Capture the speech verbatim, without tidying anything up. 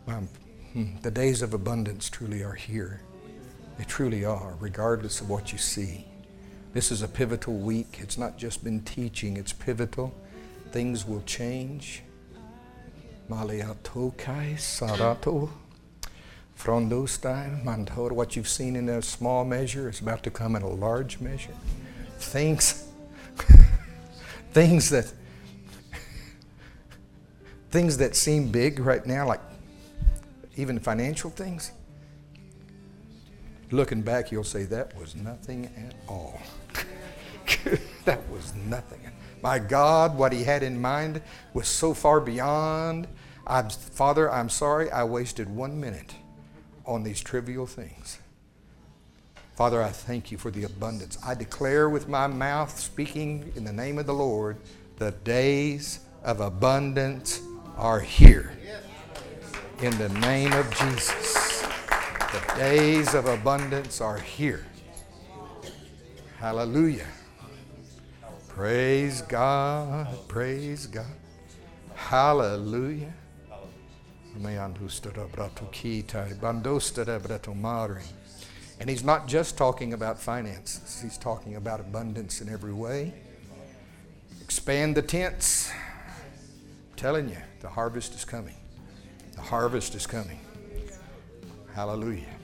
Um, the days of abundance truly are here. They truly are, regardless of what you see. This is a pivotal week. It's not just been teaching, it's pivotal. Things will change. Maliatokai Sarato Frondostai Mantor. What you've seen in a small measure is about to come in a large measure. Things, things that things that seem big right now, like even financial things. Looking back, you'll say, that was nothing at all. That was nothing. My God, what He had in mind was so far beyond. I'm, Father, I'm sorry I wasted one minute on these trivial things. Father, I thank You for the abundance. I declare with my mouth, speaking in the name of the Lord, the days of abundance are here. In the name of Jesus. The days of abundance are here. Hallelujah. Praise God. Praise God. Hallelujah. And He's not just talking about finances. He's talking about abundance in every way. Expand the tents. I'm telling you, the harvest is coming. The harvest is coming. Hallelujah.